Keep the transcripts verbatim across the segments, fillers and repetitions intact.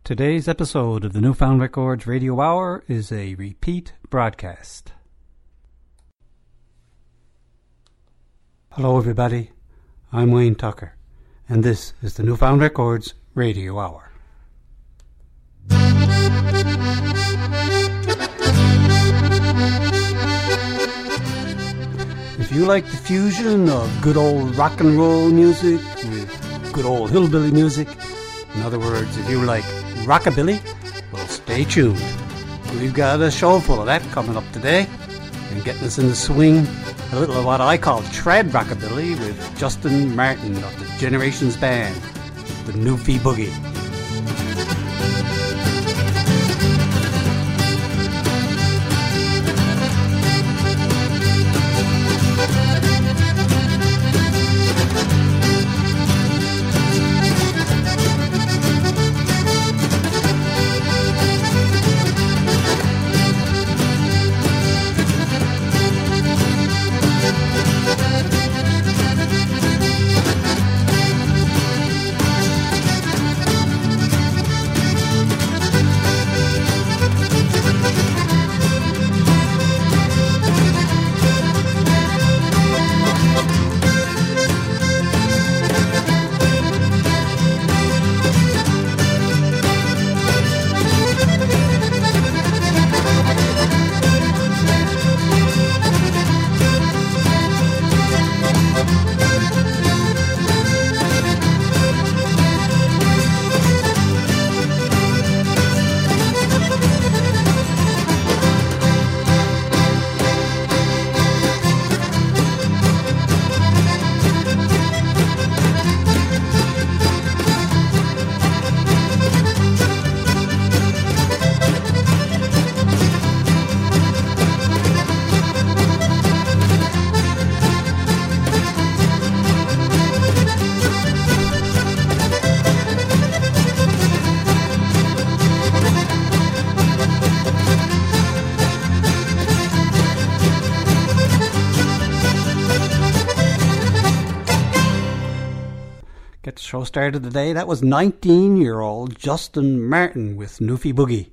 Today's episode of the Newfound Records Radio Hour is a repeat broadcast. Hello everybody, I'm Wayne Tucker, and this is the Newfound Records Radio Hour. If you like the fusion of good old rock and roll music with good old hillbilly music, in other words, if you like rockabilly, well, stay tuned. We've got a show full of that coming up today, and getting us in the swing, a little of what I call trad rockabilly with Justin Martin of the Generations Band, the Newfie Boogie. Show started today. That was nineteen-year-old Justin Martin with Newfie Boogie.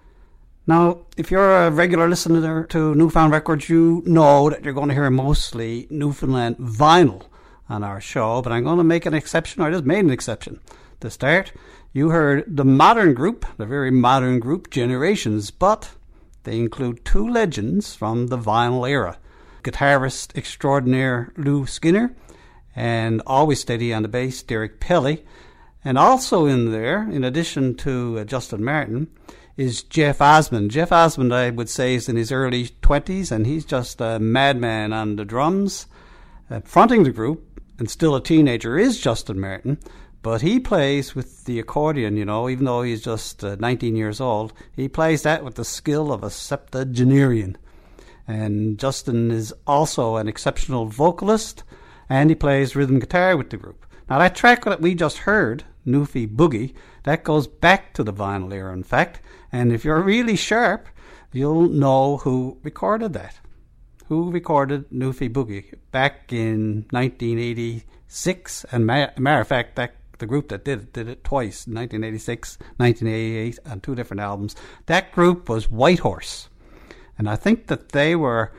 Now, if you're a regular listener to Newfound Records, you know that you're going to hear mostly Newfoundland vinyl on our show, but I'm going to make an exception, or I just made an exception. To start, you heard the modern group, the very modern group Generations, but they include two legends from the vinyl era. Guitarist extraordinaire Lou Skinner, and always steady on the bass, Derek Pelly. And also in there, in addition to uh, Justin Martin, is Jeff Osmond. Jeff Osmond, I would say, is in his early twenties, and he's just a madman on the drums. Uh, fronting the group, and still a teenager, is Justin Martin, but he plays with the accordion, you know, even though he's just uh, nineteen years old. He plays that with the skill of a septuagenarian. And Justin is also an exceptional vocalist, and he plays rhythm guitar with the group. Now that track that we just heard, Newfie Boogie, that goes back to the vinyl era, in fact. And if you're really sharp, you'll know who recorded that. Who recorded Newfie Boogie back in nineteen eighty-six. And ma- matter of fact, that the group that did it did it twice, nineteen eighty-six, nineteen eighty-eight, on two different albums. That group was Whitehorse. And I think that they were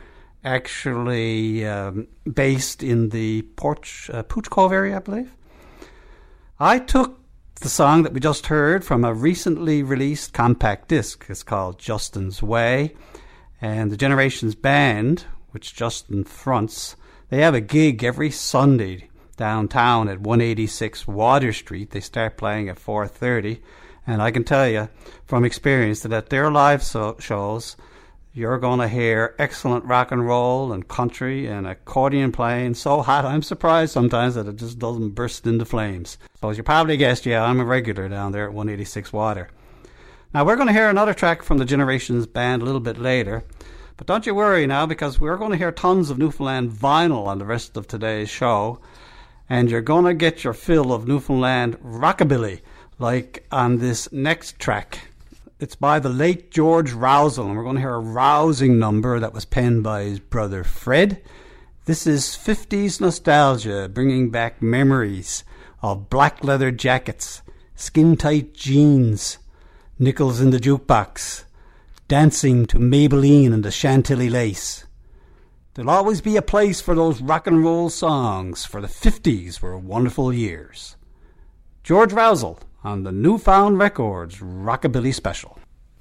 actually um, based in the Porch, uh, Pooch Cove area, I believe. I took the song that we just heard from a recently released compact disc. It's called Justin's Way. And the Generations Band, which Justin fronts, they have a gig every Sunday downtown at one eighty-six Water Street. They start playing at four thirty. And I can tell you from experience that at their live so- shows, you're going to hear excellent rock and roll and country and accordion playing so hot I'm surprised sometimes that it just doesn't burst into flames. So as you probably guessed, yeah, I'm a regular down there at one eighty-six Water. Now we're going to hear another track from the Generations Band a little bit later, but don't you worry now, because we're going to hear tons of Newfoundland vinyl on the rest of today's show, and you're going to get your fill of Newfoundland rockabilly, like on this next track. It's by the late George Rousel, and we're going to hear a rousing number that was penned by his brother Fred. This is fifties nostalgia, bringing back memories of black leather jackets, skin-tight jeans, Nichols in the Jukebox, dancing to Maybelline and the Chantilly Lace. There'll always be a place for those rock and roll songs, for the fifties were wonderful years. George Rousel on the Newfound Records Rockabilly Special.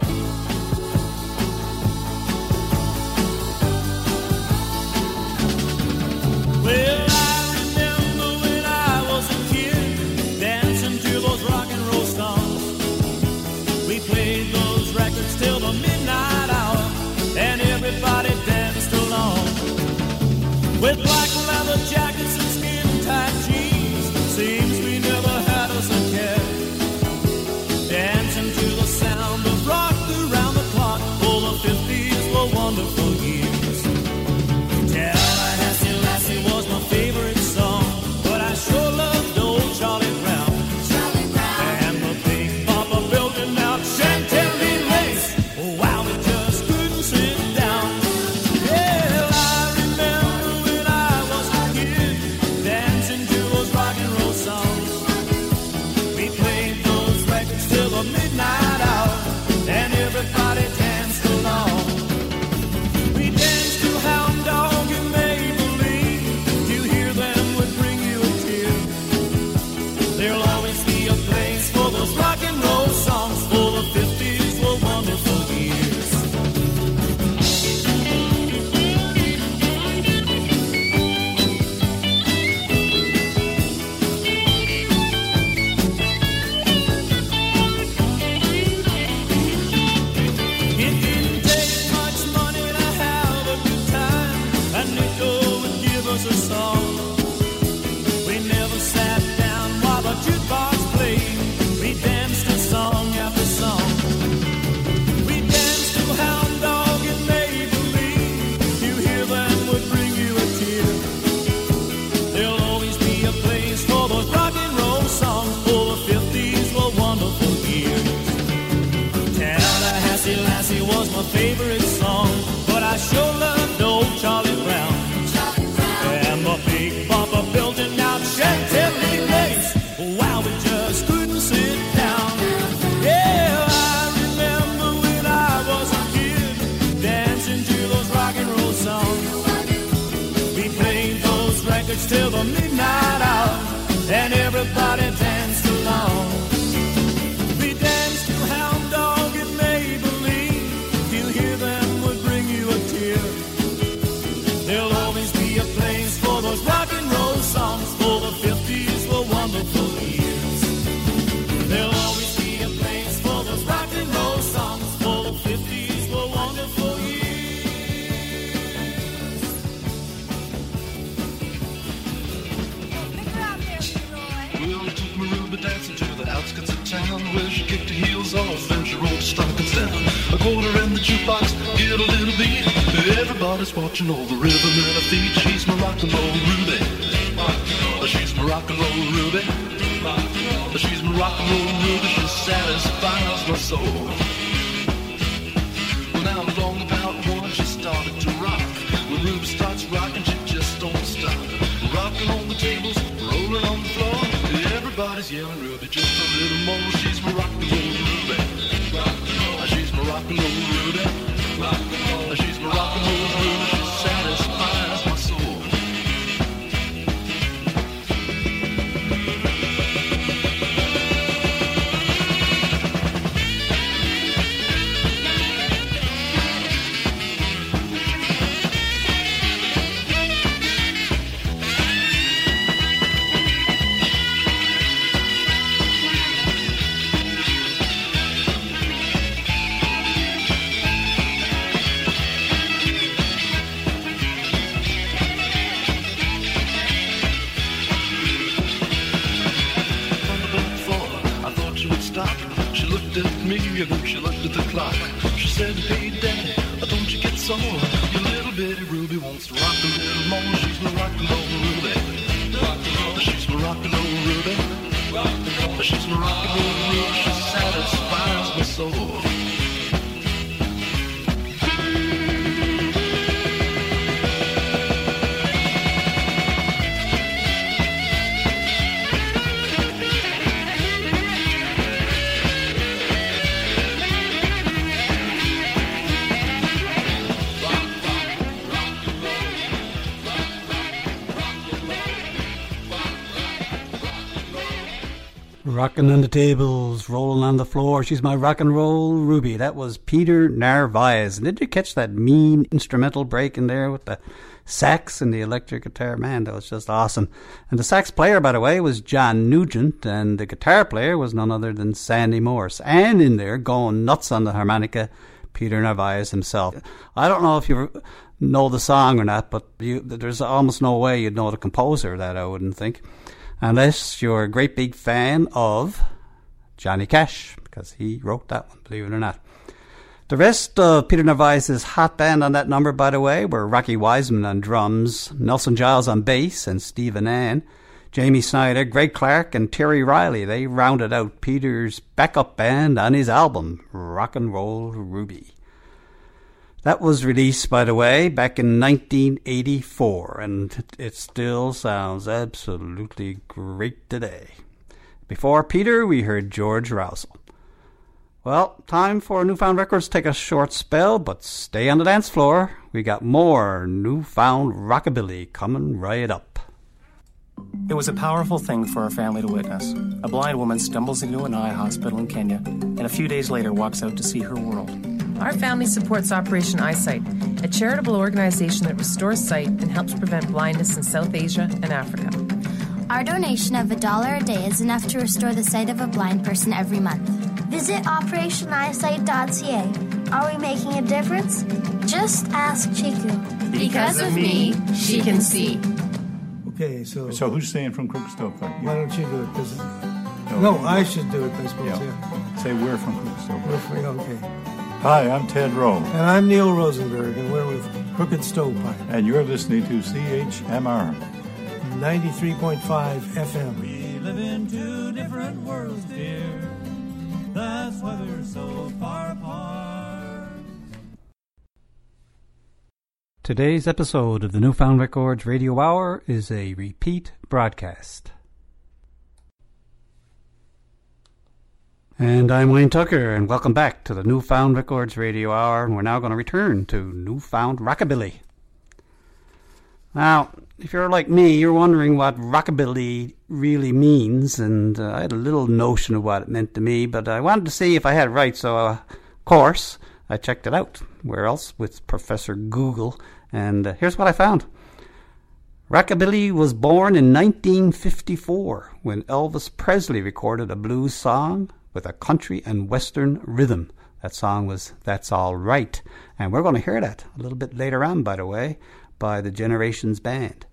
Well, I remember when I was a kid, dancing to those rock and roll songs. We played those records till the midnight hour, and everybody danced along. With black leather jackets and skin-tight jeans, seems we never had us a care. Dancing to the sound of rock around the clock, oh, the fifties were wonderful years. Tallahassee Lassie was my favorite song, but I sure loved old Charlie Brown. Charlie Brown. And the big Papa building out Chantilly Lace. Oh, wow, we just couldn't sit down. Yeah, I remember when I was a kid, dancing to those rock and roll songs. We played those records till the midnight hour, and everybody danced along. We danced to Hound Dog and Maybelline. To hear them would bring you a tear. There'll always be a place for those rock and roll songs, for the fifties were wonderful years. It didn't take much money to have a good time, and Nico would give us a song. We never sat down while the jukebox played. We danced a song after song. We danced to Hound Dog and Maybelline. You hear them would bring you a tear. There'll always be a place for those rock and roll songs, for the fifties were wonderful years. Tallahassee Lassie was my favorite song, but I sure loved old Charlie Brown. Charlie Brown. And the big Papa building out Chantilly Lace. Wow, we just couldn't sit down. Yeah, I remember when I was a kid, dancing to those rock and roll songs. We played those records till the midnight hour, and everybody danced along. We danced to Hound Dog and Maybelline. You hear them would bring you a tear. There'll always be a place for those rock and roll songs, for the fifties were wonderful years. There'll always be a place for those rock and roll songs, for the fifties were wonderful years. Well, I took my Ruby dancing to the outskirts of town, where she kicked her heels off and she rolled her stockings down. A quarter in the jukebox, get a little beat. Everybody's watching all the rhythm in her feet. She's my rock and roll Ruby. She's my rock and roll Ruby. She's my rock and roll Ruby. She satisfies my soul. Well, now I'm long about one, she started to rock. When Ruby starts rocking, she just don't stop. Rocking on the tables, rolling on the floor. Everybody's yelling Ruby, just a little more. She's my rock and roll Ruby. She's my rock and roll Ruby. She's my rock and roll Ruby. She satisfies my soul. And then she looked at the clock. She said, hey, Daddy, don't you get sore? Your little bitty Ruby wants to rock a little more. She's my rock and roll Ruby. She's my rock and roll Ruby. She's my rock and roll Ruby. She satisfies my soul. Rocking on the tables, rolling on the floor, she's my rock and roll Ruby. That was Peter Narvaez. And did you catch that mean instrumental break in there with the sax and the electric guitar? Man, that was just awesome. And the sax player, by the way, was John Nugent, and the guitar player was none other than Sandy Morse. And in there, going nuts on the harmonica, Peter Narvaez himself. I don't know if you know the song or not, but you, there's almost no way you'd know the composer of that, I wouldn't think. Unless you're a great big fan of Johnny Cash, because he wrote that one, believe it or not. The rest of Peter Narvaez's hot band on that number, by the way, were Rocky Wiseman on drums, Nelson Giles on bass, and Stephen Ann. Jamie Snyder, Greg Clark, and Terry Riley, they rounded out Peter's backup band on his album, Rock and Roll Ruby. That was released, by the way, back in nineteen eighty-four, and it still sounds absolutely great today. Before Peter, we heard George Rousel. Well, time for Newfound Records to take a short spell, but stay on the dance floor. We got more Newfound Rockabilly coming right up. It was a powerful thing for our family to witness. A blind woman stumbles into an eye hospital in Kenya, and a few days later walks out to see her world. Our family supports Operation Eyesight, a charitable organization that restores sight and helps prevent blindness in South Asia and Africa. Our donation of a dollar a day is enough to restore the sight of a blind person every month. Visit operation eyesight dot c a. Are we making a difference? Just ask Chiku. Because of me, she can see. Okay, so... So who's saying from Crookston? Why don't you do it? Cause, no, no, I should do it, I suppose, yeah. yeah. Say we're from Crookston. We're free, okay. Hi, I'm Ted Rowe. And I'm Neil Rosenberg, and we're with Crooked Stovepipe. And you're listening to C H M R. ninety-three point five F M. We live in two different worlds, dear. That's why we're so far apart. Today's episode of the Newfound Records Radio Hour is a repeat broadcast. And I'm Wayne Tucker, and welcome back to the Newfound Records Radio Hour, and we're now going to return to Newfound Rockabilly. Now, if you're like me, you're wondering what rockabilly really means, and uh, I had a little notion of what it meant to me, but I wanted to see if I had it right, so uh, of course, I checked it out. Where else? With Professor Google, and uh, here's what I found. Rockabilly was born in nineteen fifty-four, when Elvis Presley recorded a blues song with a country and western rhythm. That song was That's All Right, and we're going to hear that a little bit later on, by the way, by the Generations Band.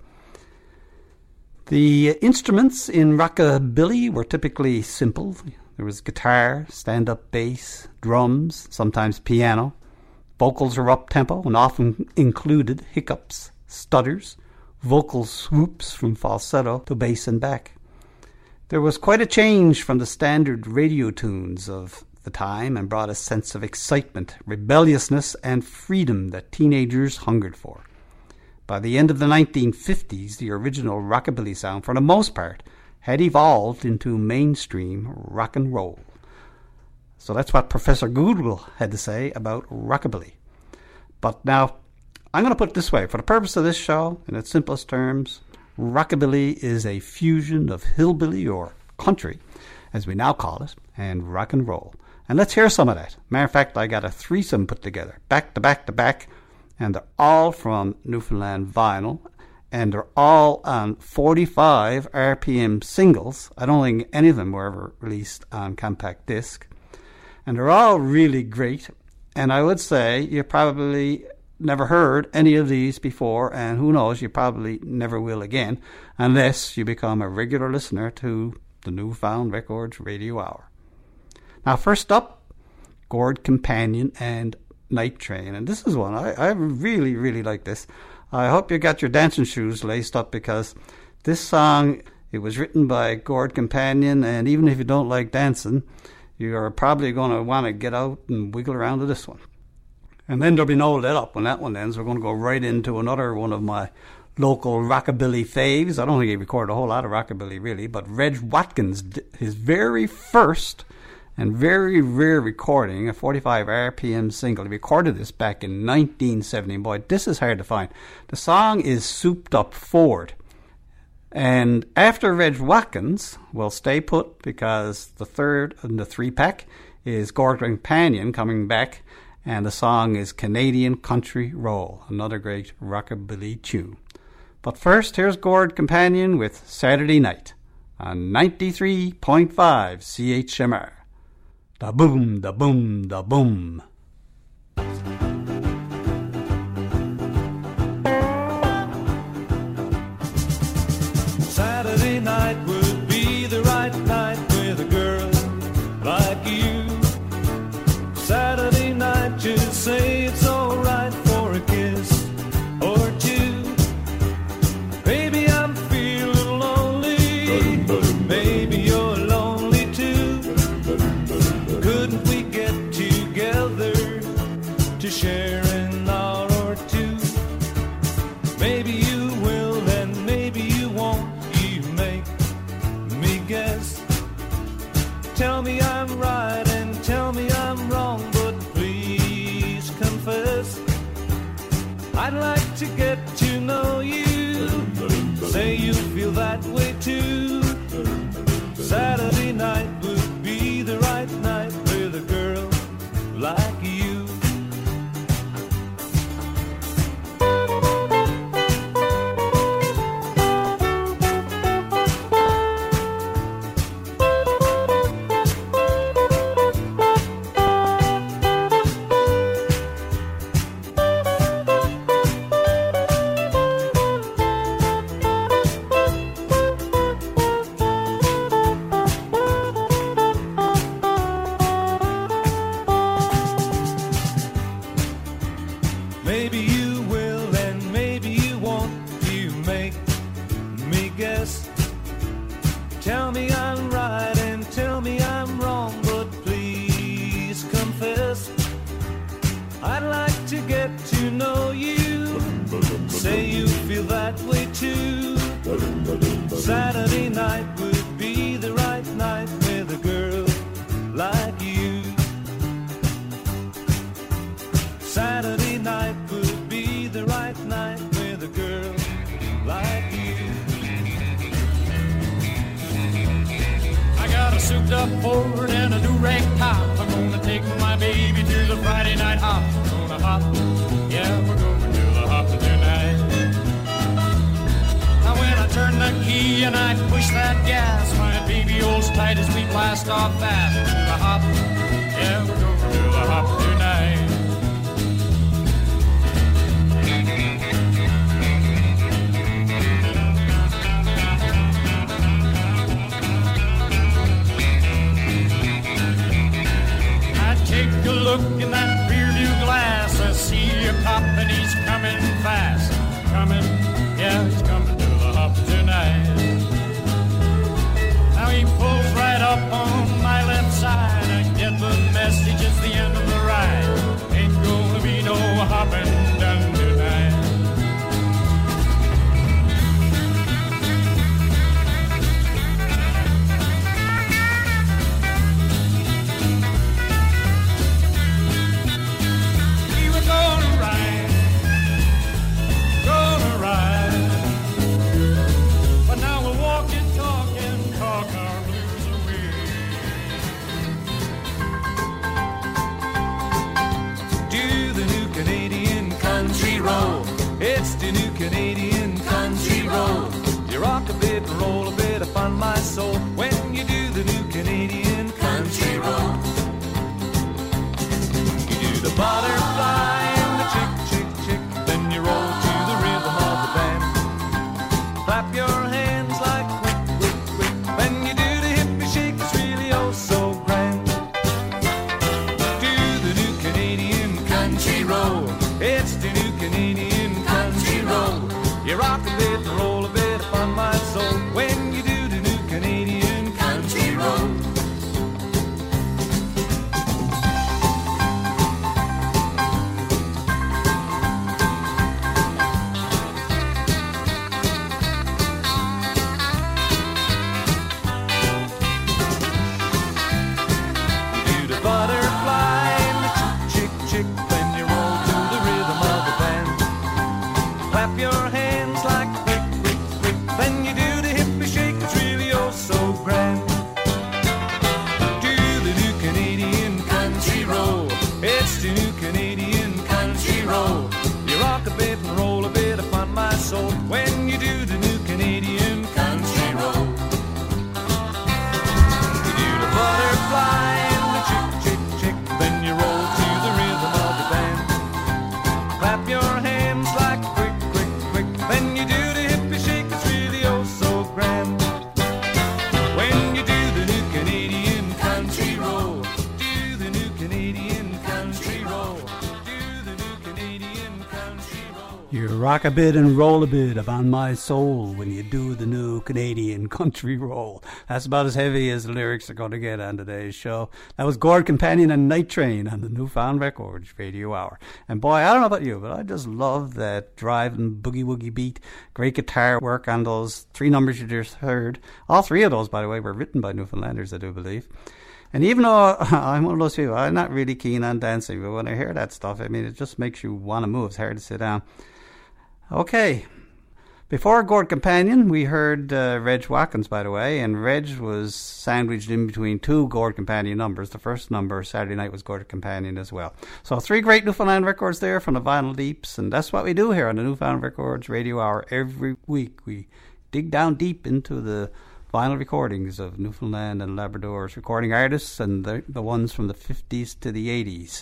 The instruments in rockabilly were typically simple. There was guitar, stand-up bass, drums, sometimes piano. Vocals were up-tempo and often included hiccups, stutters, vocal swoops from falsetto to bass and back. There was quite a change from the standard radio tunes of the time and brought a sense of excitement, rebelliousness, and freedom that teenagers hungered for. By the end of the nineteen fifties, the original rockabilly sound, for the most part, had evolved into mainstream rock and roll. So that's what Professor Google had to say about rockabilly. But now, I'm going to put it this way. For the purpose of this show, in its simplest terms, rockabilly is a fusion of hillbilly or country, as we now call it, and rock and roll. And let's hear some of that. Matter of fact, I got a threesome put together, back to back to back, and they're all from Newfoundland vinyl, and they're all on forty-five R P M singles. I don't think any of them were ever released on compact disc. And they're all really great, and I would say you probably never heard any of these before, and who knows, you probably never will again, unless you become a regular listener to the Newfound Records Radio Hour. Now, first up, Gord Companion and Night Train, and this is one, I, I really, really like this. I hope you got your dancing shoes laced up, because this song, it was written by Gord Companion, and even if you don't like dancing, you're probably going to want to get out and wiggle around to this one. And then there'll be no let up when that one ends. We're going to go right into another one of my local rockabilly faves. I don't think he recorded a whole lot of rockabilly, really, but Reg Watkins, his very first and very rare recording, a forty-five R P M single. He recorded this back in nineteen seventy. Boy, this is hard to find. The song is Souped Up Ford. And after Reg Watkins, we'll stay put because the third in the three-pack is Gord Companion coming back, and the song is Canadian Country Roll, another great rockabilly tune. But first, here's Gord Companion with Saturday Night on ninety-three point five C H M R. Da boom, da boom, da boom. Saturday night would be the right night with a girl like you. Saturday night, just say it's alright for a kiss or two. Baby, I'm feeling lonely. Maybe you're lonely too. Couldn't we get together to share an hour or two? Maybe you will and maybe you won't. You make me guess. Tell me I'm right and tell me I'm wrong, but please confess. I'd like to get to know you. Say you feel that way too. Saturday night would be the right night with a girl like you. Maybe you will and maybe you won't. You make me guess. Tell me I'm right and tell me I'm wrong, but please confess. I'd like to get to know you. Say you feel that way too. Saturday night would be the right night with a girl like you. Saturday night would be the right night with a girl like you. I got a souped up Ford and a new rag top. I'm gonna take my baby to the Friday night hop. We're gonna hop, yeah, we're going to the hop tonight. Now when I turn the key and I push that gas, my baby holds tight as we blast off fast. To the hop, yeah, we're going to the hop tonight. Take a look in that rear view glass. I see a cop and he's coming fast. Coming, yeah, he's coming to the hop tonight. Now he pulls right up on my left side. I get the message, it's the end of the ride. Ain't gonna be no hopping done tonight. It's the new Canadian country road. You rock a bit and roll a bit upon my soul when you do the new Canadian country road. You do the butterfly and the chick, chick, chick, then you roll to the rhythm of the band. Clap your hands like quick, quick, quick. Then you do the hippie shake, it's really oh so grand. Do the new Canadian country road. It's the new Canadian country road. You rock a bit and roll a bit upon my soul when you do the new Canadian rock a bit and roll a bit upon my soul when you do the new Canadian country roll. That's about as heavy as the lyrics are going to get on today's show. That was Gord Companion and Night Train on the Newfound Records Radio Hour. And boy, I don't know about you, but I just love that driving boogie-woogie beat. Great guitar work on those three numbers you just heard. All three of those, by the way, were written by Newfoundlanders, I do believe. And even though I'm one of those people, I'm not really keen on dancing, but when I hear that stuff, I mean, it just makes you want to move. It's hard to sit down. Okay. Before Gord Companion, we heard uh, Reg Watkins, by the way, and Reg was sandwiched in between two Gord Companion numbers. The first number, Saturday night, was Gord Companion as well. So three great Newfoundland records there from the Vinyl Deeps, and that's what we do here on the Newfound Records Radio Hour every week. We dig down deep into the vinyl recordings of Newfoundland and Labrador's recording artists and the, the ones from the fifties to the eighties.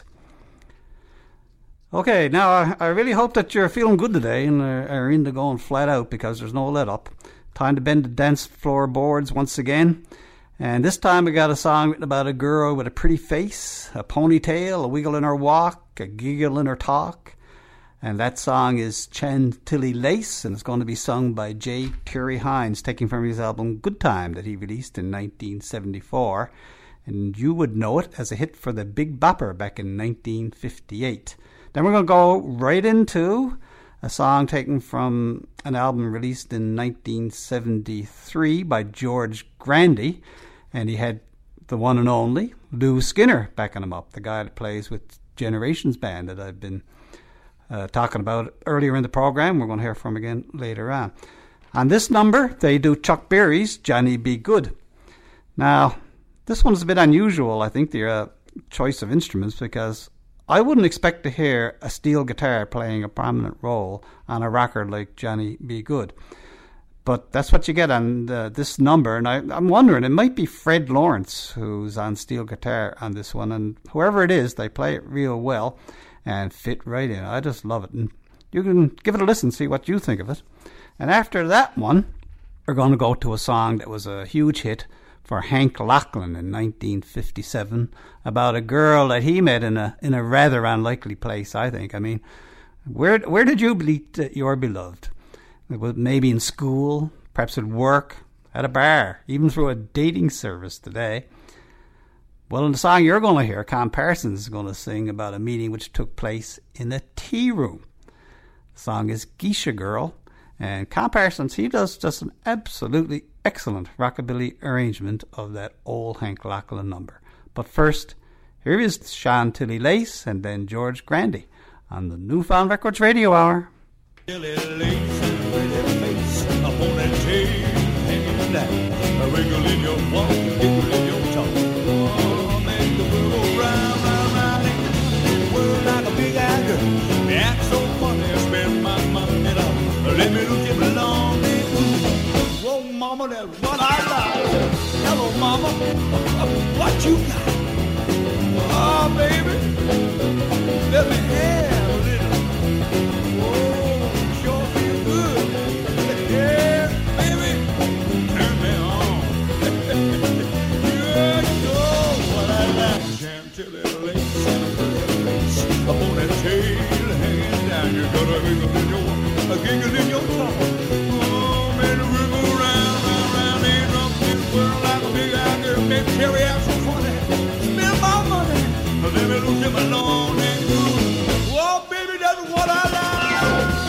Okay, now I, I really hope that you're feeling good today and are, are into going flat out because there's no let up. Time to bend the dance floor boards once again. And this time we got a song written about a girl with a pretty face, a ponytail, a wiggle in her walk, a giggle in her talk. And that song is Chantilly Lace, and it's going to be sung by J. Terry Hines, taken from his album Good Time that he released in nineteen seventy-four. And you would know it as a hit for the Big Bopper back in nineteen fifty-eight. Then we're going to go right into a song taken from an album released in nineteen seventy-three by George Grandy. And he had the one and only Lou Skinner backing him up, the guy that plays with Generations Band that I've been Uh, talking about earlier in the program. We're going to hear from again later on. On this number, they do Chuck Berry's Johnny Be Good. Now, this one's a bit unusual, I think, the uh, choice of instruments, because I wouldn't expect to hear a steel guitar playing a prominent role on a record like Johnny Be Good. But that's what you get on the, this number, and I, I'm wondering, it might be Fred Lawrence who's on steel guitar on this one, and whoever it is, they play it real well and fit right in. I just love it. And you can give it a listen, see what you think of it. And after that one, we're going to go to a song that was a huge hit for Hank Lachlan in nineteen fifty-seven about a girl that he met in a in a rather unlikely place, I think. I mean, where where did you meet your beloved? It was maybe in school, perhaps at work, at a bar, even through a dating service today. Well, in the song you're going to hear, Con Parsons is going to sing about a meeting which took place in a tea room. The song is Geisha Girl, and Con Parsons, he does just an absolutely excellent rockabilly arrangement of that old Hank Lachlan number. But first, here is Chantilly Lace and then George Grandy on the Newfound Records Radio Hour. Chantilly lace and pretty face, a ponytail hanging down, a wiggle in your walk, a giggle in your talk. Act so funny, I spend my money on. Let me look at my long day. Whoa, mama, that's what I like. Hello, mama, what you got? Oh, baby, let me have a little. Oh, sure feel good. Yeah, baby, turn me on. Yeah, you know what I like. Chantilly lace and a pretty lace, a ponytail. You gotta wiggle in your, a giggle in your talk. Oh, man, wiggle round, round, round, ain't up this world like a big eye girl. Baby, Terry, I'm so funny. Spend my money, let me look at my long and good. Oh, baby, that's what I like.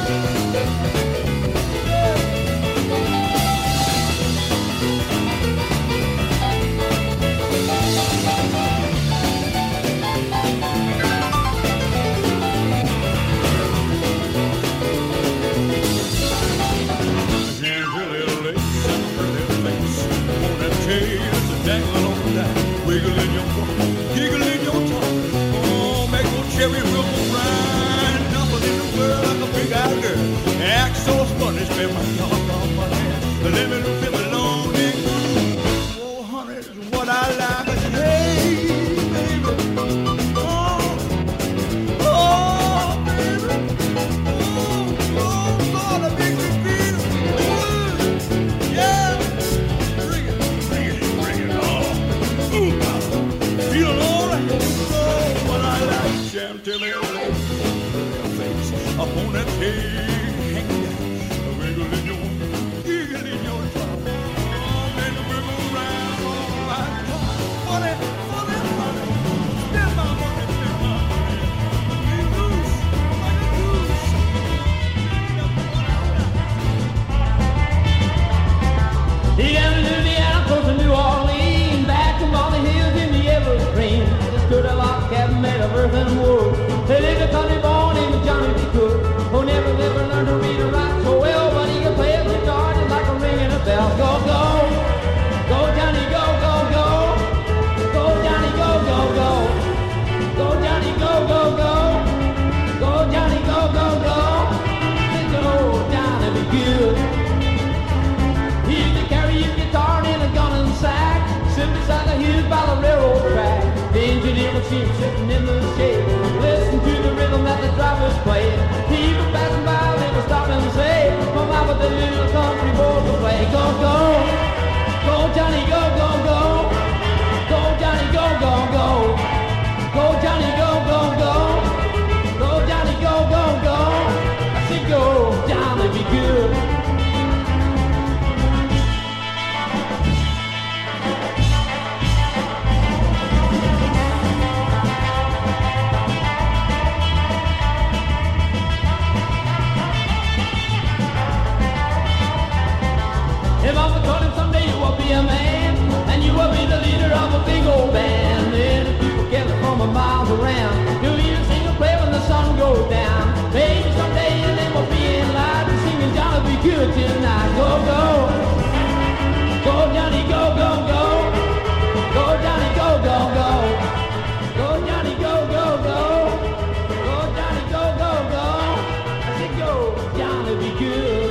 Wiggle in your walk, giggle in your talk. Oh, make old cherry river ride. Number in the world like a big eye girl. Act so funny, spend my dog on my hand. Let me look at my lonely good. Oh, honey, this is what I like. I said, hey, baby. Oh, oh, baby. Oh, oh, Lord, I make me feel good. Yeah. Bring it, bring it, bring it on. Ooh. Feeling all right, oh, what I like, Chantilly lace, upon a cake. Wiggle in your, wiggle in your tongue. Oh, then wiggle round all right. Funny, funny, funny. Spin my money, spin my money. Be loose like a goose. He down in Louisiana, close to New Orleans, back from all the hills in the Evergreen. Just stood a log cabin made of earth and wood. They lived a country boy named Johnny B. Cook, who never ever learned to read or write so well, but he could play a guitar just like a ringing a bell. Go, go, go, Johnny, go, go, go, go, Johnny, go, go, go, go, Johnny, go, go, go, go, Johnny, go, go, go, go, Johnny, be good. He used to carry his guitar in a gun and sack, sit beside the hills by the railroad track. The engineer would see him sitting in the shade, listen to the rhythm that the drivers played. People passing by, they would stop and say, come out with the little country boy to play. Go, go, go, Johnny, go, go, go, go, Johnny, go, go, go, go, Johnny, go, go, go, go, Johnny, go, go, go. I said, go, Johnny, be good. If Mama told him someday you will be a man, and you will be the leader of a big old band, then if people gather from a miles around, you'll hear a single play when the sun goes down. Maybe someday your name will be in line, and singing Johnny be good tonight. Go, go, go, Johnny, go, go, go, go, Johnny, go, go, go, go, Johnny, go, go, go, go, Johnny, go, go, go. I said, go, Johnny, be good.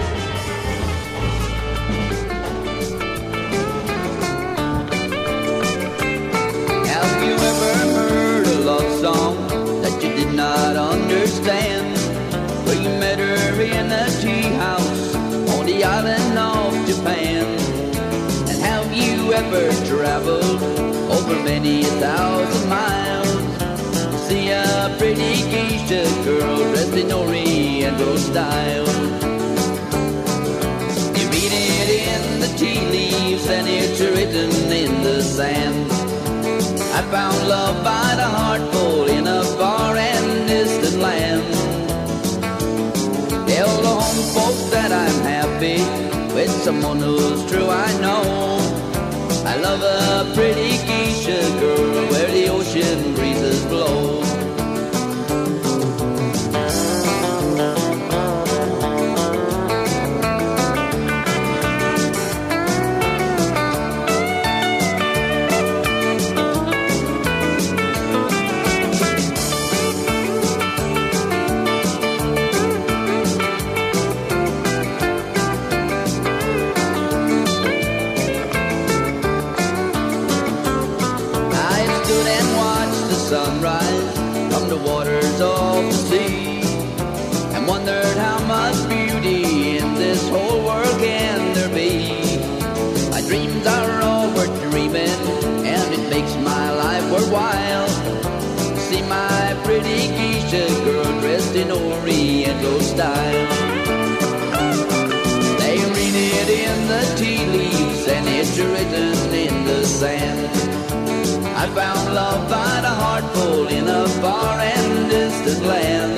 Have you ever heard a love song that you did not understand? Where you met her in a tea house on the island of Japan? And have you ever traveled over many thousand miles to see a pretty geisha girl dressed in Oriental style? You read it in the tea leaves and it's written in the sand. I found love by the heartful in a far and distant land. Tell the home folks that I'm happy with someone who's true, I know. I love a pretty geisha girl where the ocean breezes blow. Sunrise from the waters of the sea, and wondered how much beauty in this whole world can there be. My dreams are all worth dreaming, and it makes my life worthwhile to see my pretty geisha girl dressed in Oriental style. They read it in the tea leaves and it's written in the sand. I found love by the heartful in a far and distant land.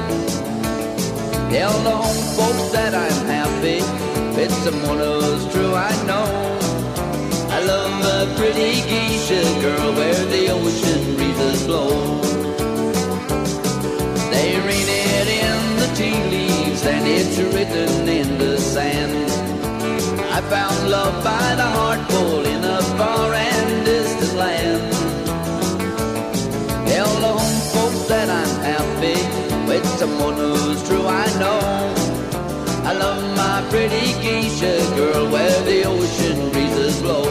Tell the home folks that I'm happy with someone who's true, I know. I love a pretty geisha girl where the ocean breezes blow. They read it in the tea leaves and it's written in the sand. I found love by the heartful in a far and distant land. Tell the home folks that I'm happy with someone who's true, I know. I love my pretty geisha girl where the ocean breezes blow.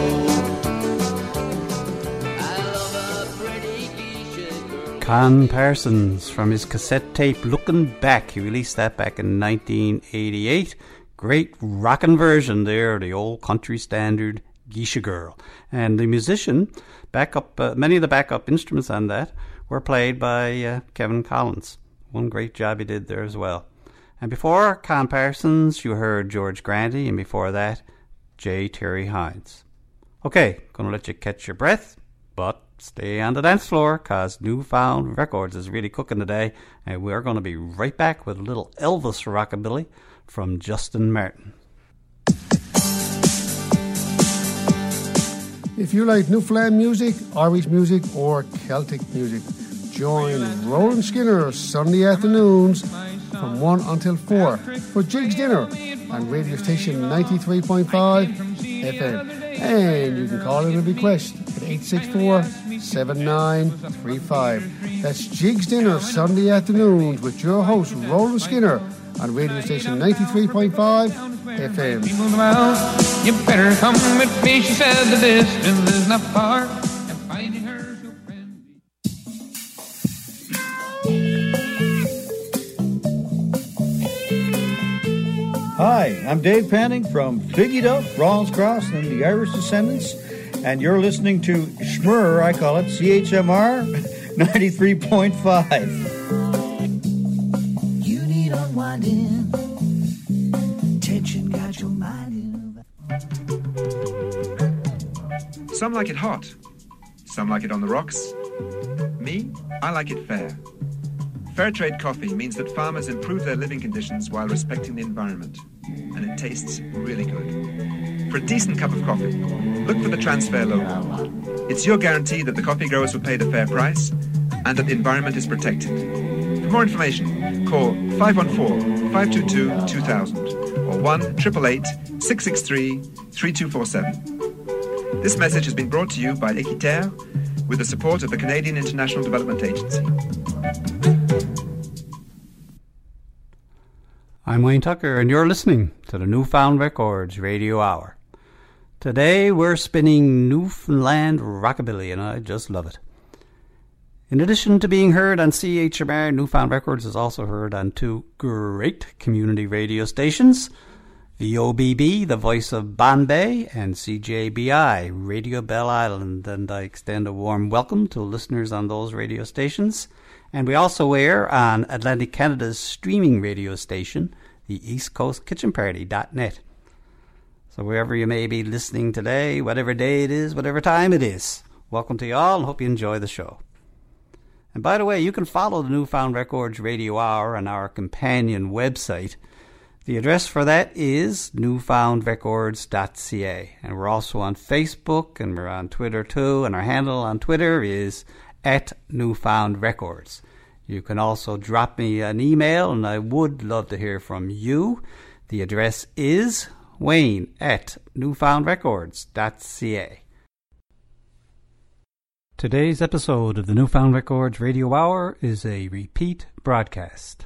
I love a pretty geisha girl. Con Parsons from his cassette tape Looking Back. He released that back in nineteen eighty-eight. Great rockin' version there, the old country standard Geisha Girl. And the musician, backup, uh, many of the backup instruments on that were played by uh, Kevin Collins. One great job he did there as well. And before Con Parsons, you heard George Grandy, and before that, J. Terry Hines. Okay, gonna let you catch your breath, but stay on the dance floor, cause Newfound Records is really cooking today, and we're gonna be right back with a little Elvis rockabilly from Justin Martin. If you like Newfoundland music, Irish music, or Celtic music, join Roland Skinner Sunday afternoons from one until four for Jig's Dinner on radio station ninety-three point five F M. And you can call in a request at eight six four, seven nine three five. That's Jig's Dinner Sunday afternoons with your host Roland Skinner on radio station ninety-three point five F M. You better come with me, she said, the distance is not far. And finding her so friendly. Hi, I'm Dave Panning from Figgy Duff, Rawlins Cross, and the Irish Descendants, and you're listening to Schmurr, I call it, C H M R ninety-three point five. You need unwinding. Tension got your mind in. Some like it hot. Some like it on the rocks. Me, I like it fair. Fair trade coffee means that farmers improve their living conditions while respecting the environment. And it tastes really good. For a decent cup of coffee, look for the Transfair logo. It's your guarantee that the coffee growers will pay the fair price and that the environment is protected. For more information, call five one four, five two two, two thousand or one eight eight eight, six six three, three two four seven. This message has been brought to you by Équiterre with the support of the Canadian International Development Agency. I'm Wayne Tucker, and you're listening to the Newfound Records Radio Hour. Today we're spinning Newfoundland rockabilly, and I just love it. In addition to being heard on C H M R, Newfound Records is also heard on two great community radio stations, V O B B, the voice of Bombay, and C J B I, Radio Bell Island, and I extend a warm welcome to listeners on those radio stations. And we also air on Atlantic Canada's streaming radio station, the East Coast Kitchen Party dot net. So wherever you may be listening today, whatever day it is, whatever time it is, welcome to you all and hope you enjoy the show. And by the way, you can follow the Newfound Records Radio Hour on our companion website. The address for that is newfound records dot c a. And we're also on Facebook, and we're on Twitter too, and our handle on Twitter is at Newfound Records. You can also drop me an email, and I would love to hear from you. The address is wayne at newfound records dot c a. Today's episode of the Newfound Records Radio Hour is a repeat broadcast.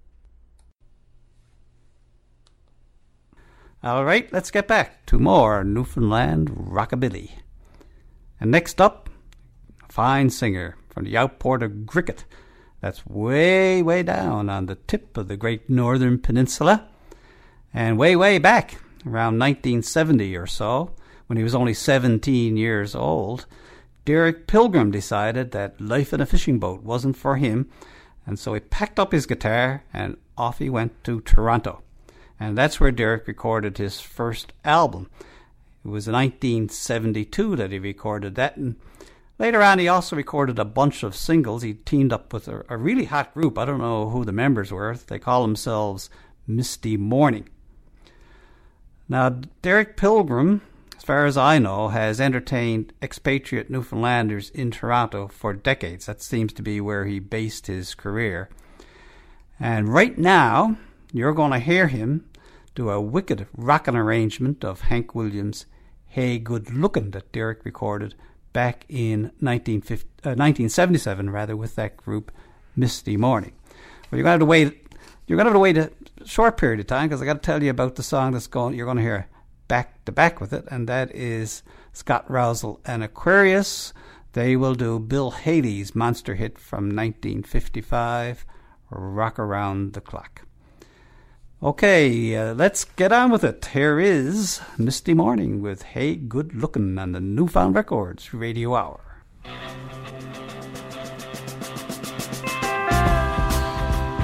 All right, let's get back to more Newfoundland rockabilly. And next up, a fine singer from the outport of Griquet. That's way, way down on the tip of the great northern peninsula. And way, way back, around nineteen seventy or so, when he was only seventeen years old, Derek Pilgrim decided that life in a fishing boat wasn't for him, and so he packed up his guitar and off he went to Toronto. And that's where Derek recorded his first album. It was in nineteen seventy-two that he recorded that, and later on he also recorded a bunch of singles. He teamed up with a, a really hot group. I don't know who the members were. They call themselves Misty Morning. Now, Derek Pilgrim, as far as I know, has entertained expatriate Newfoundlanders in Toronto for decades. That seems to be where he based his career. And right now, you're going to hear him do a wicked rockin' arrangement of Hank Williams' Hey Good Lookin' that Derek recorded back in nineteen seventy-seven, rather, with that group Misty Morning. Well, you're going to have to wait. You're going to have to wait a short period of time because I got to tell you about the song that's going. You're going to hear back to back with it, and that is Scott Rousel and Aquarius. They will do Bill Haley's monster hit from nineteen fifty-five, Rock Around the Clock. Okay, uh, let's get on with it. Here is Misty Morning with Hey Good Lookin' on the Newfound Records Radio Hour.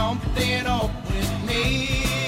something up with me.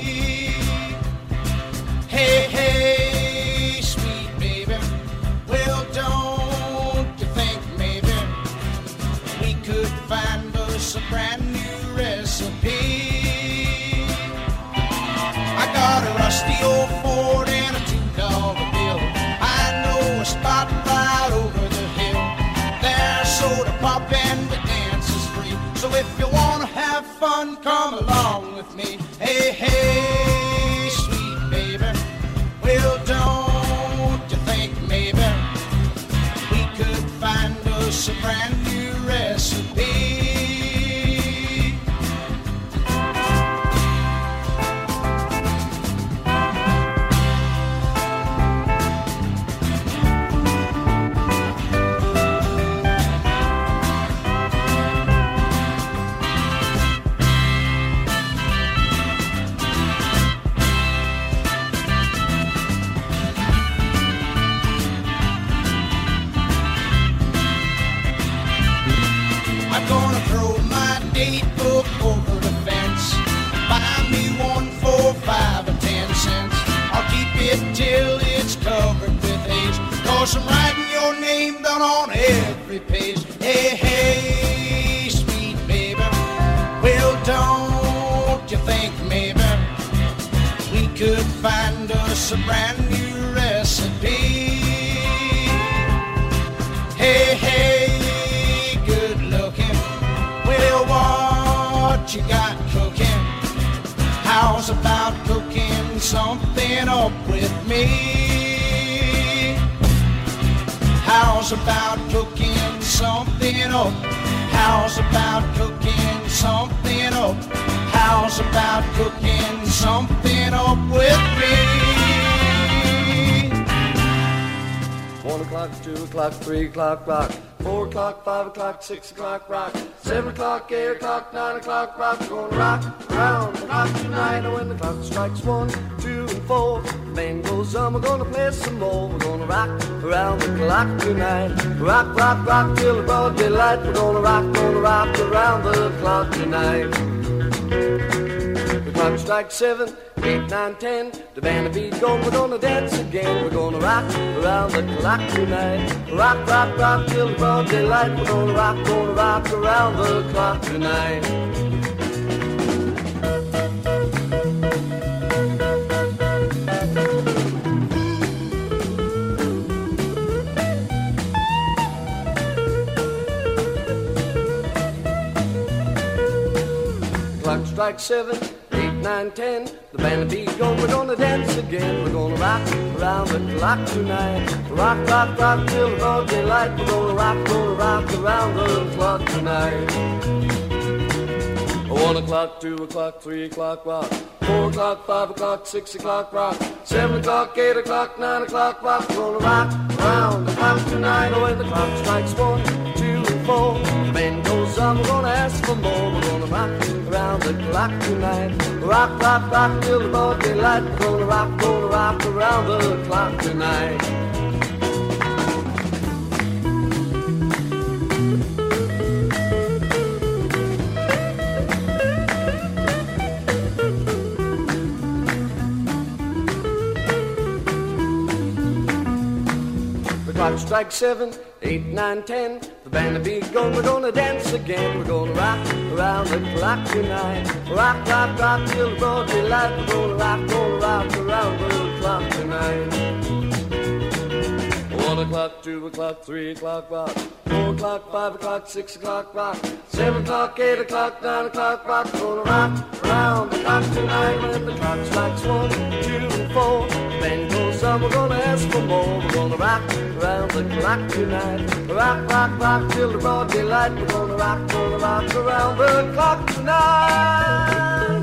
Hey, hey, sweet baby, well, don't you think maybe we could find us a brand new recipe? I got a rusty old Ford and a two dollar bill. I know a spot right over the hill. There's soda pop and the dance is free. So if you wanna have fun, come along with me. Hey, hey, sweet baby, well, don't you think maybe we could find us a brand new recipe? I'm gonna throw my date book over the fence, buy me one for five or ten cents. I'll keep it till it's covered with age, cause I'm writing your name down on every page. Hey, hey, sweet baby, well, don't you think maybe we could find us a brand new recipe? Hey, hey, good looking, well, what you got cooking? How's about cooking something up with me? How's about cooking something up? How's about cooking something up? How's about cooking something up with me? One o'clock, two o'clock, three o'clock, rock. Four o'clock, five o'clock, six o'clock, rock. Seven o'clock, eight o'clock, nine o'clock, rock. We're gonna rock around the clock tonight. And when the clock strikes one, two, and four, the band goes on. We're gonna play some more. We're gonna rock around the clock tonight. Rock, rock, rock till the broad daylight. We're gonna rock, gonna rock around the clock tonight. The clock strikes seven, eight, nine, ten. The band will be gone, we're gonna dance again. We're gonna rock around the clock tonight. Rock, rock, rock till the broad daylight. We're gonna rock, gonna rock around the clock tonight. The clock strikes seven, eight, nine, ten. The band will be gone, we're gonna dance again. We're gonna rock around the clock tonight. Rock, rock, rock till the broad daylight. We're gonna rock, gonna rock around the clock tonight. One o'clock, two o'clock, three o'clock, rock. Four o'clock, five o'clock, six o'clock, rock. Seven o'clock, eight o'clock, nine o'clock, rock. We're gonna rock around the clock tonight. Oh, when the clock strikes one, two, and four, the band goes on, we're gonna ask for more. We're gonna rock around the clock tonight. Rock, rock, rock till the broad daylight. We're gonna rock, gonna rock around the clock tonight. The clock strikes seven, eight, nine, ten. The band will be gone, we're gonna dance again. We're gonna rock around the clock tonight. Rock, rock, rock till the broad daylight. We're gonna rock, gonna rock around the clock tonight. One o'clock, two o'clock, three o'clock, rock. Four o'clock, five o'clock, six o'clock, rock. Seven o'clock, eight o'clock, nine o'clock, rock. We're gonna rock around the clock tonight. When the clock strikes one, two, and four, the band goes on, we're gonna ask for more. We're gonna rock around the clock tonight. Rock, rock, rock till the broad daylight. We're gonna rock, gonna rock around the clock tonight.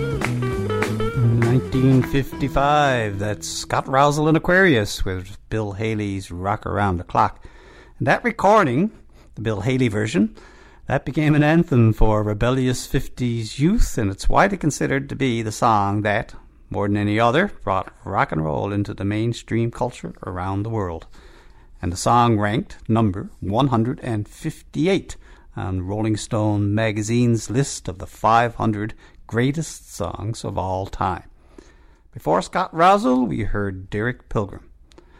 nineteen fifty-five, that's Scott Rousel and Aquarius with Bill Haley's Rock Around the Clock. And that recording, the Bill Haley version, that became an anthem for rebellious fifties youth, and it's widely considered to be the song that, more than any other, brought rock and roll into the mainstream culture around the world. And the song ranked number one hundred fifty-eight on Rolling Stone magazine's list of the five hundred greatest songs of all time. Before Scott Rousel, we heard Derek Pilgrim.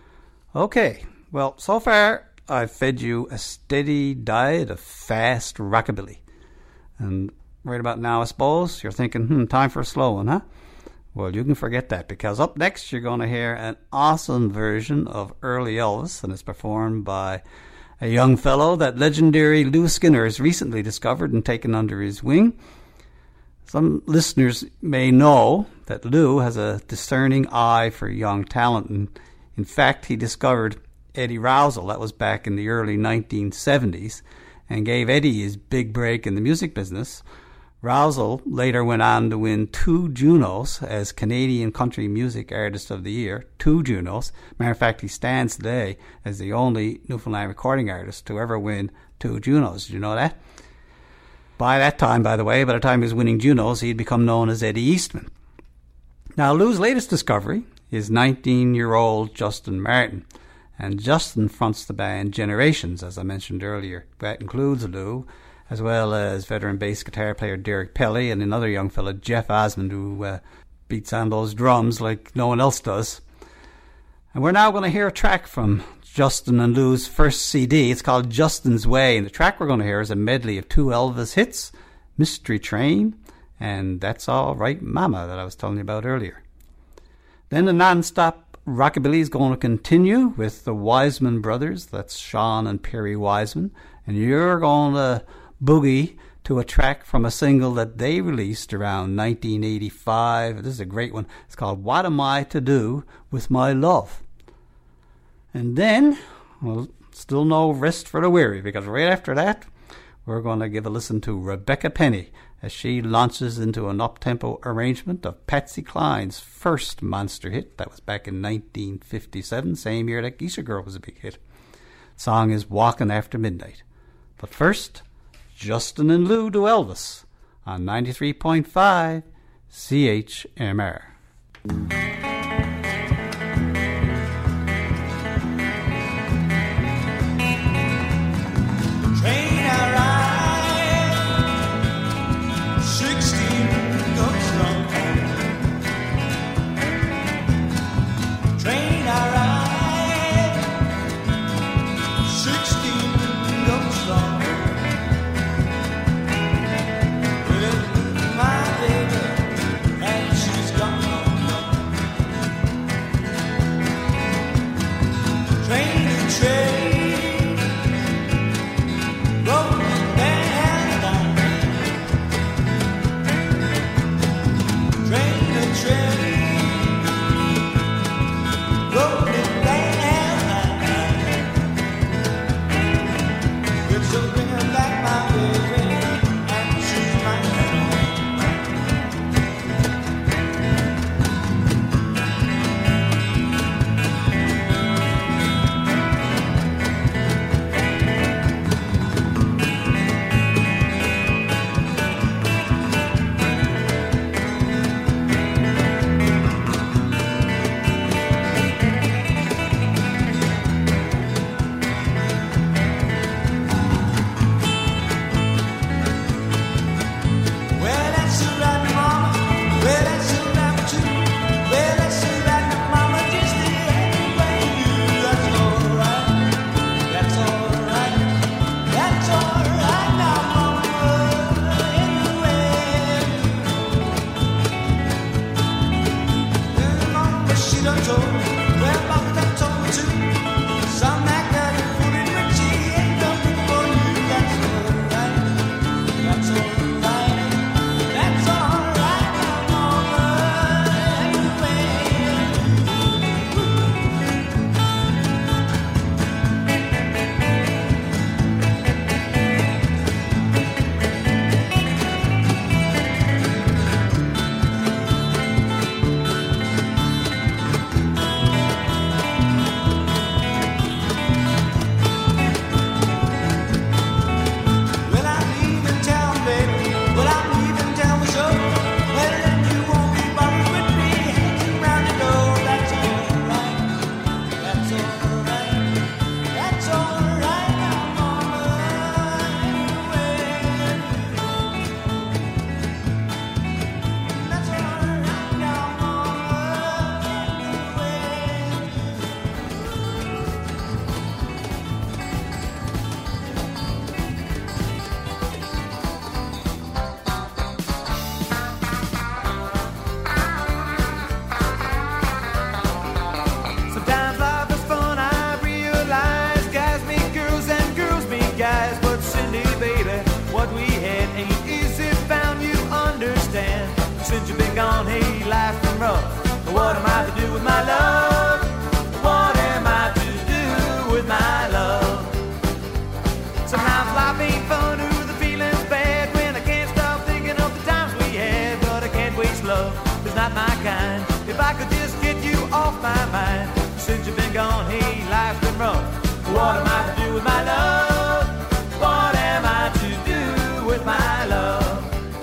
Okay, well, so far I've fed you a steady diet of fast rockabilly. And right about now, I suppose, you're thinking, hmm, time for a slow one, huh? Well, you can forget that, because up next you're going to hear an awesome version of early Elvis, and it's performed by a young fellow that legendary Lou Skinner has recently discovered and taken under his wing. Some listeners may know that Lou has a discerning eye for young talent, and in fact he discovered Eddie Rousel, that was back in the early nineteen seventies, and gave Eddie his big break in the music business. Rousel later went on to win two Junos as Canadian Country Music Artist of the Year, two Junos. Matter of fact, he stands today as the only Newfoundland recording artist to ever win two Junos. Did you know that? By that time, by the way, by the time he was winning Junos, he'd become known as Eddie Eastman. Now, Lou's latest discovery is nineteen-year-old Justin Martin. And Justin fronts the band Generations, as I mentioned earlier. That includes Lou, as well as veteran bass guitar player Derek Pelly and another young fella, Jeff Osmond, who uh, beats on those drums like no one else does. And we're now going to hear a track from Justin and Lou's first C D. It's called Justin's Way, and the track we're going to hear is a medley of two Elvis hits, Mystery Train and That's All Right Mama, that I was telling you about earlier. Then the non-stop rockabilly is going to continue with the Wiseman brothers. That's Sean and Perry Wiseman, and you're going to boogie to a track from a single that they released around nineteen eighty-five. This is a great one. It's called What Am I to Do With My Love? And then, well, still no rest for the weary, because right after that, we're going to give a listen to Rebecca Penny as she launches into an up-tempo arrangement of Patsy Cline's first monster hit. That was back in nineteen fifty-seven, same year that Geisha Girl was a big hit. The song is Walkin' After Midnight. But first, Justin and Lou do Elvis on ninety-three point five C H M R. Train I ride, sixteen guns long. Train I ride, sixteen guns long. With my baby, and she's gone. Train to train. Since you've been gone, hey, life's been rough. What am I to do with my love? What am I to do with my love? Sometimes life ain't fun, ooh, the feeling's bad when I can't stop thinking of the times we had. But I can't waste love, it's not my kind. If I could just get you off my mind. Since you've been gone, hey, life's been rough. What am I to do with my love? What am I to do with my love?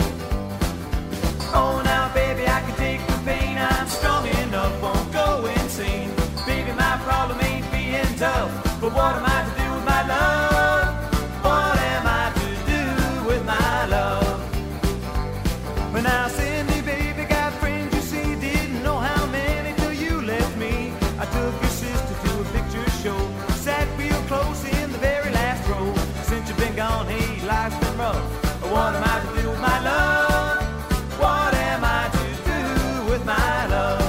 Oh, now, baby, I can take the pain. I'm strong enough, won't go insane. Baby, my problem ain't being tough. But what am I to do with my love? What am I to do with my love? When I Cindy, baby, got friends you see. Didn't know how many till you left me. I took your sister to a picture show. Sat real close in the very last row. Since you've been gone, hey, life's been rough. What am I to do with my love? What am I to do with my love?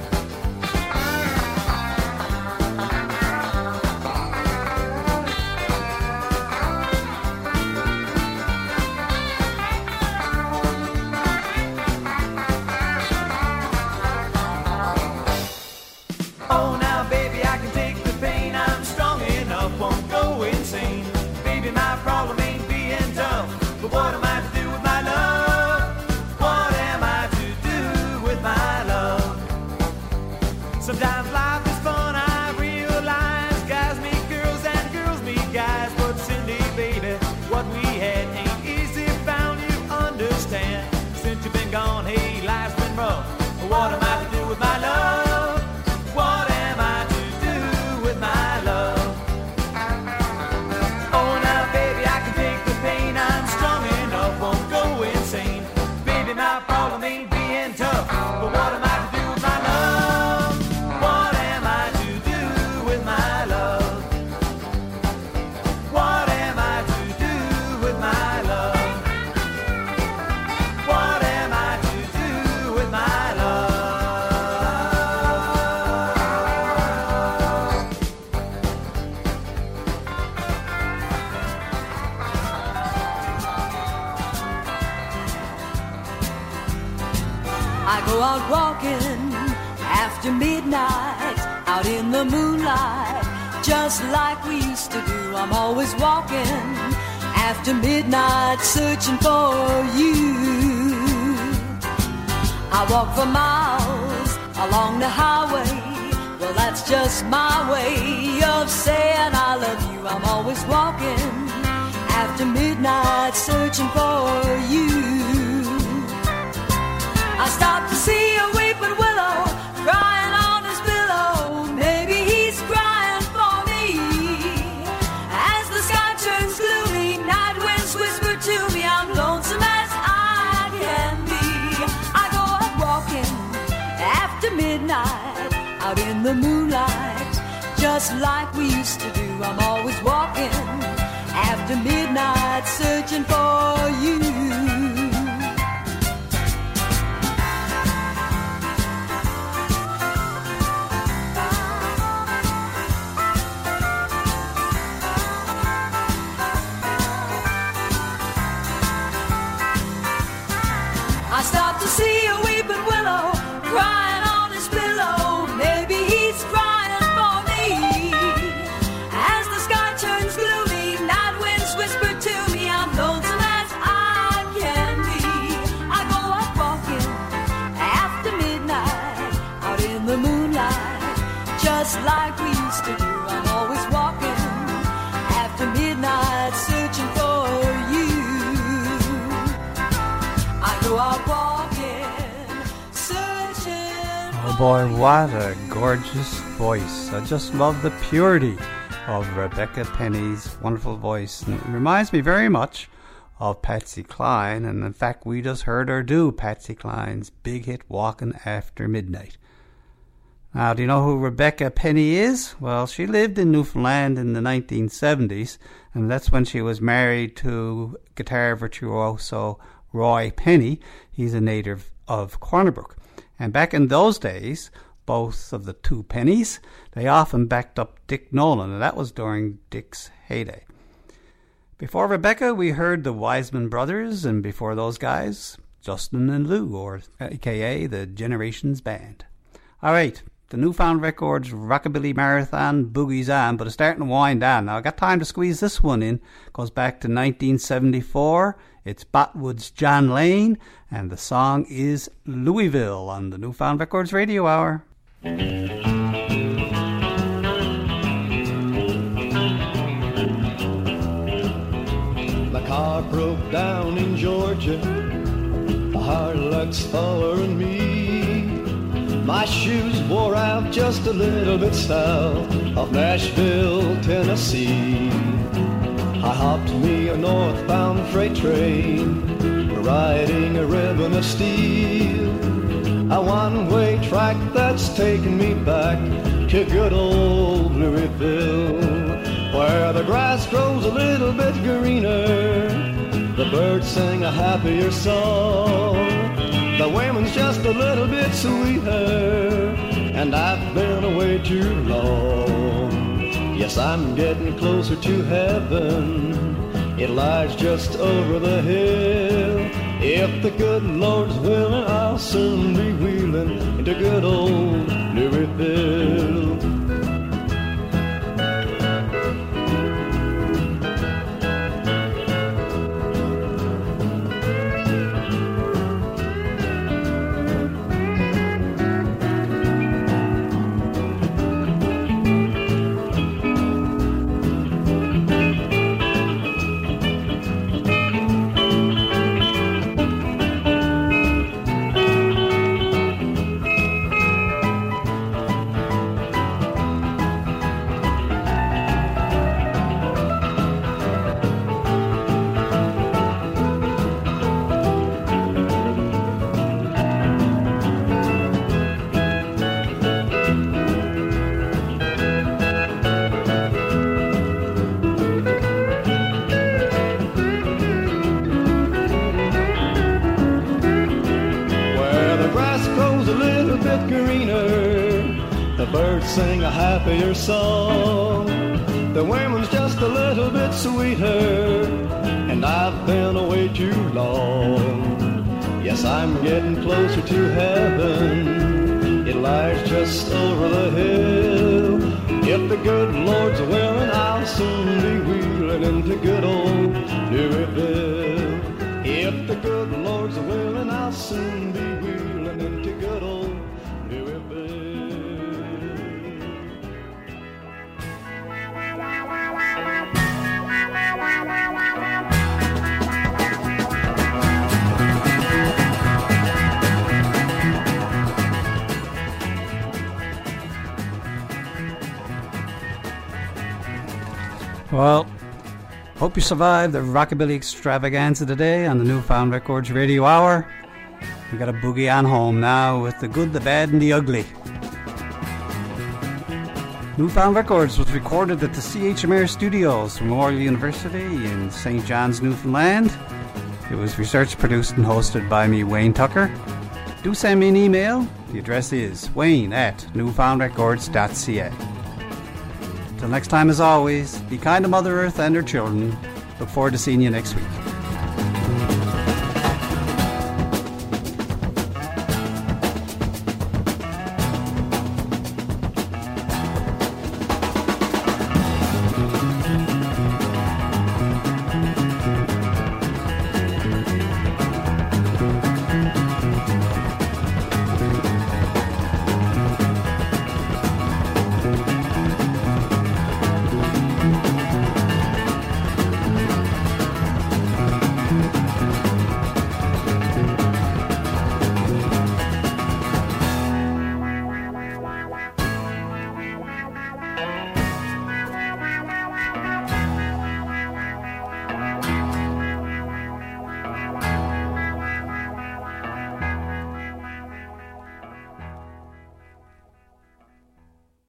Oh, now, baby, I can take the pain. I'm strong enough, won't go insane. Baby, my problem ain't being tough. But what am I to do with my love? What am I to do with my love? Sometimes life is fun, I realize. Guys meet girls and girls meet guys. But Cindy, baby, what we had ain't easy found, you understand. Since you've been gone, hey, life's been rough. What am I to do with my love? What am I to do with my love? Oh, now, baby, I can take the pain. I'm strong enough, won't go insane. Baby, my problem ain't being tough. But what am I to do with my love? What am I to do with my love? What am I to do with my love? What am I to do with my love? I go out walking after midnight, out in the moonlight, just like we used to do. I'm always walking after midnight, searching for you. I walk for miles along the highway. Well, that's just my way of saying I love you. I'm always walking after midnight, searching for you. I stopped to see a weeping willow crying on his pillow. Maybe he's crying for me. As the sky turns gloomy, night winds whisper to me, I'm lonesome as I can be. I go out walking after midnight, out in the moonlight, just like we used to do. I'm always walking after midnight, searching for you. I stopped to see a weeping willow crying on his pillow. Maybe he's crying for me. As the sky turns gloomy, night winds whisper to me, I'm lonesome as I can be. I go out walking after midnight, out in the moonlight, just like we used to do. I'm always walking after midnight, searching for you. I go out walking, searching. Oh boy, what a gorgeous voice. I just love the purity of Rebecca Penny's wonderful voice. And it reminds me very much of Patsy Cline, and in fact we just heard her do Patsy Cline's big hit Walking After Midnight. Now, do you know who Rebecca Penny is? Well, she lived in Newfoundland in the nineteen seventies, and that's when she was married to guitar virtuoso Roy Penny. He's a native of Cornerbrook. And back in those days, both of the two Pennies, they often backed up Dick Nolan, and that was during Dick's heyday. Before Rebecca, we heard the Wiseman Brothers, and before those guys, Justin and Lou, or A K A the Generations Band. Alright, the Newfound Records Rockabilly Marathon Boogie's on, but it's starting to wind down. Now I got time to squeeze this one in. Goes back to nineteen seventy-four. It's Botwood's John Lane, and the song is Louisville on the Newfound Records Radio Hour. My car broke down in Georgia, the hard luck's following me. My shoes wore out just a little bit south of Nashville, Tennessee. I hopped me a northbound freight train, riding a ribbon of steel, a one-way track that's taking me back to good old Louisville, where the grass grows a little bit greener, the birds sing a happier song, the women's just a little bit sweeter, and I've been away too long. Yes, I'm getting closer to heaven. It lies just over the hill. If the good Lord's willing, I'll soon be wheeling into good old Louisville. Sing a happier song. The women's just a little bit sweeter, and I've been away too long. Yes, I'm getting closer to heaven. It lies just over the hill. If the good Lord's willing, I'll soon be wheeling into good old Louisville. If the good Lord's willing, I'll soon be wheeling into good old Louisville. Well, hope you survived the Rockabilly extravaganza today on the Newfound Records Radio Hour. We got a boogie on home now with the good, the bad, and the ugly. Newfound Records was recorded at the C H M R Studios from Memorial University in Saint John's, Newfoundland. It was researched, produced, and hosted by me, Wayne Tucker. Do send me an email. The address is wayne at newfound records dot c a. Till next time, as always, be kind to Mother Earth and her children. Look forward to seeing you next week.